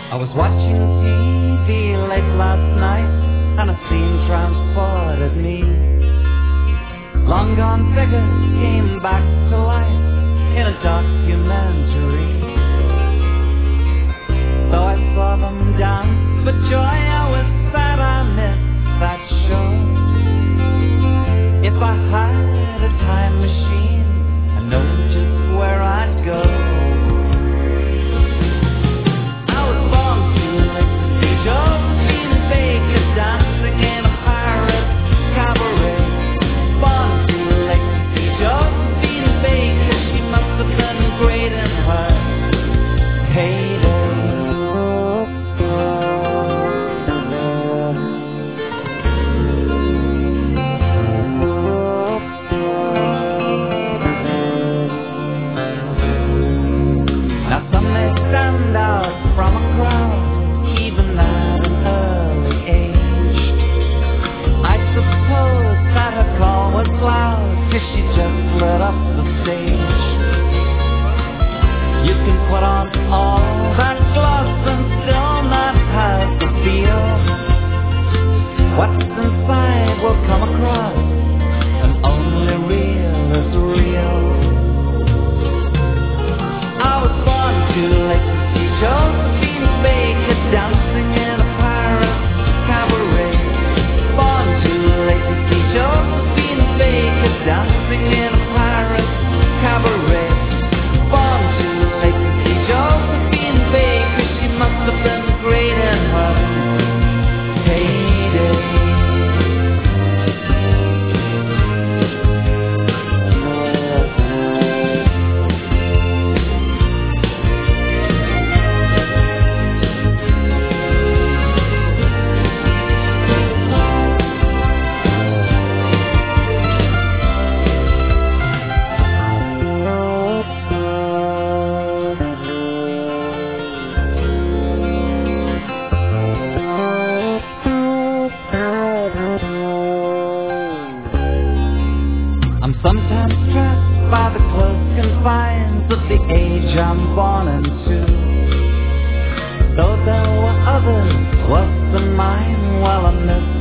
I was watching TV late last night, and a scene transported me. Long gone figures came back to life in a documentary. Though I saw them dance for joy, I was sad I missed that show. If I had a time machine, I know just where I'd go. I was born too late to see Josephine Baker dancing in a pirate cabaret. Born too late to see Josephine Baker, she must have been great in her heyday. Stand out from a crowd, even at an early age. I suppose that her call was loud, 'cause she just lit up the stage. You can put on all that gloss and still not have the feel. What's inside will come across, and only real is real. I was born too late to see Josephine Baker dancing in a pirate cabaret. Born too late to see Josephine Baker dancing in a pirate cabaret. Born too late to see Josephine Baker, she must have been great in her heyday. Sometimes trapped by the close confines of the age I'm born into. Though there were others worse than mine, well, I miss